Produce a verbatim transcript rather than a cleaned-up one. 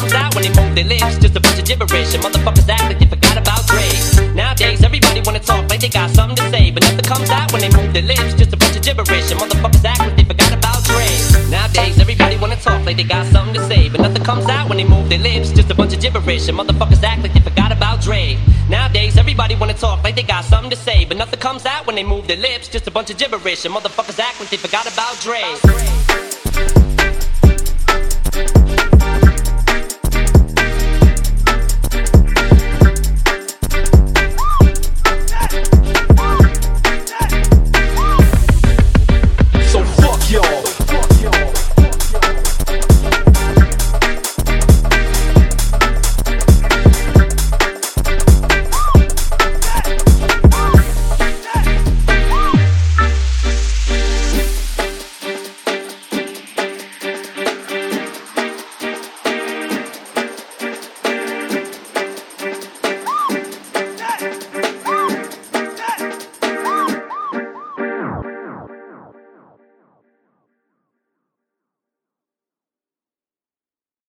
comes out when they move their lips, just a bunch of gibberish. And motherfuckers act like they forgot about Dre. Nowadays, everybody wanna talk like they got something to say, but nothing comes out when they move their lips, just a bunch of gibberish. And motherfuckers act like they forgot about Dre. Nowadays, everybody wanna talk like they got something to say, but nothing comes out when they move their lips, just a bunch of gibberish. And motherfuckers act like they forgot about Dre. Nowadays, everybody wanna talk like they got something to say, but nothing comes out when they move their lips, just a bunch of gibberish. And motherfuckers act like they forgot about Dre.